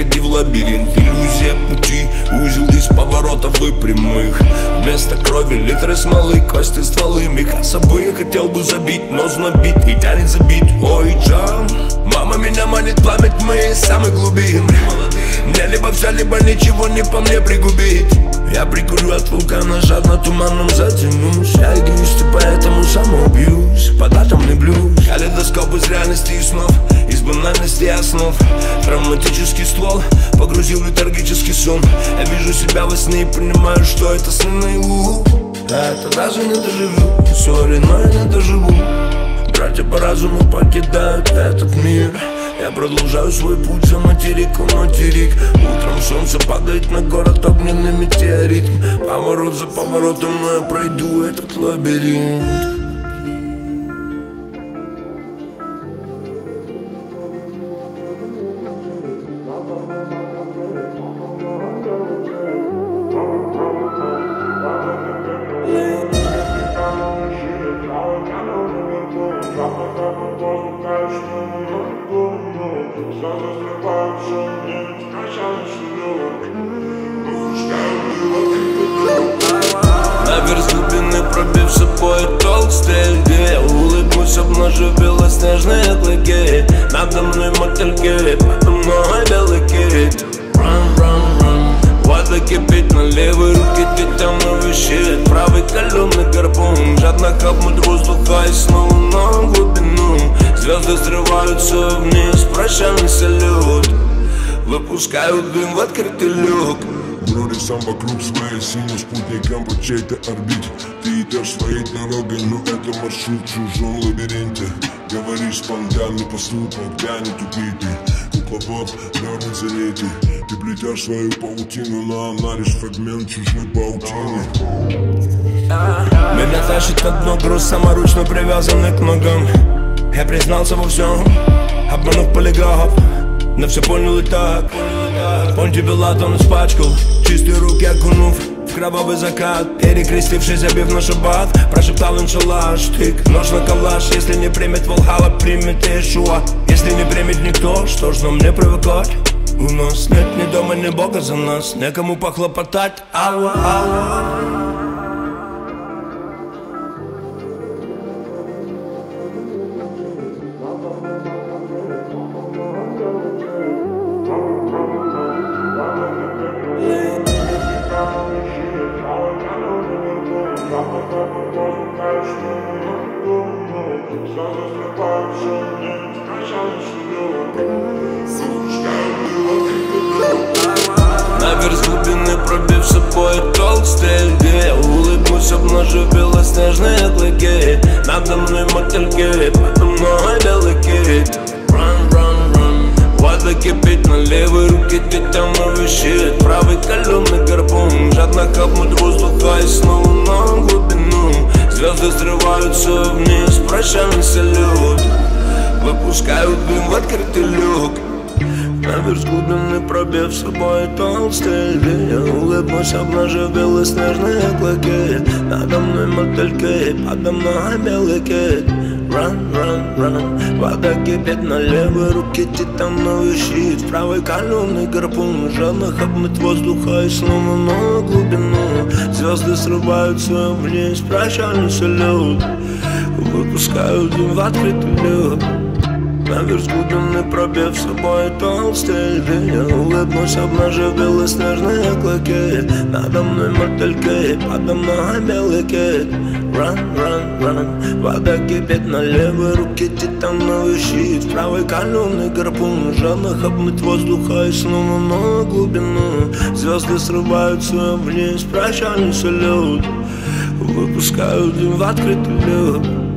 входи в лабиринт. Иллюзия пути, узел из поворотов и прямых. Вместо крови литры смолы, кости, стволы. Меха собой я хотел бы забить, но знобит и тянет забить. Ой, Джан, мама меня манит пламя тьмы из самых глубин. Мне либо все, либо ничего не по мне пригубить. Я прикурю от вулкана, жадно туманом затянусь. Я эгоист и поэтому самоубьюсь. Под атомный блюз, калейдоскоп из реальности и снов, из банальности и основ. Травматический ствол погрузил в летаргический сон. Я вижу себя во сне и понимаю, что это сын наяву. Да, это даже не доживу, сори, но я не доживу. Братья по разуму покидают этот мир. Я продолжаю свой путь за материк, материк. Утром солнце падает на город огненный метеорит. Поворот за поворотом, но я пройду этот лабиринт. Наверх с глубины пробив собой толстый, где я улыбнусь, обнажив белоснежные клыки. Надо мной мотыльки, подо мной белый кит. Run, run, run. Вода кипит на левой руке, титановый висит. Правый каленый гарпун, жадно хапнуть воздуха и снова на глубину. Звезды срываются вниз, прощальный салют. Выпускают дым в открытый люк. Бродишь сам вокруг своей синим спутником по чьей-то орбите. Ты идешь своей дорогой, но это маршрут в чужом лабиринте. Говоришь спонтанно, поступок, тянет тупить. Кукловод, дернет за нити. Ты плетешь свою паутину, но она лишь фрагмент чужой паутины. Меня тащит на дно груз, саморучно привязанный к ногам. Я признался во всем, обманув полиграф, но все понял и так. Понти Пилат он испачкал, чистые руки окунув в кровавый закат. Перекрестившись, забив на шаббат, прошептал иншаллах, штык, нож на калаш. Если не примет Валхалла, примет Иешуа. Если не примет никто, что ж нам не привыкать? У нас нет ни дома, ни Бога за нас, некому похлопотать. Алла, алла. Наверх с глубины пробив собой толстый, где я улыбнусь, обнажив белоснежные клыки. Надо мной мотыльки, подо мной белый кит. Run, run, run. Вода кипит на левой руке, титановый щит. Правый каленый гарпун, жадно хапнуть воздуха и снова на глубину. Звезды срываются вниз, прощальный салют. Выпускают дым в открытый люк. Наверх с глубины пробив собой толстый, где я улыбнусь, обнажив белоснежные клыки. Надо мной мотыльки, подо мной белый кит. Run, run, run. Вода кипит на левой руке, титановый щит. В правой каленый гарпун, жадно хапнуть воздуха и снова на глубину. Звезды срываются вниз, прощальный салют. Выпускают дым в открытый люк. Наверх с глубины пробив собой толстый, где я улыбнусь, обнажив белоснежные клыки. Надо мной мотыльки, подо мной белый кит. Run, run, run. Вода кипит на левой руке, титановый щит. В правой каленый гарпун, жадно хапнуть воздуха и снова на глубину. Звезды срываются вниз, прощальный салют. Выпускают дым в открытый люк.